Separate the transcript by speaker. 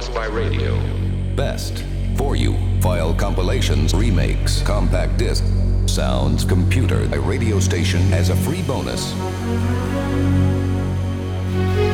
Speaker 1: Lost by Radio.
Speaker 2: Best for you. File compilations, remakes, compact disc, sounds, computer, a radio station as a free bonus.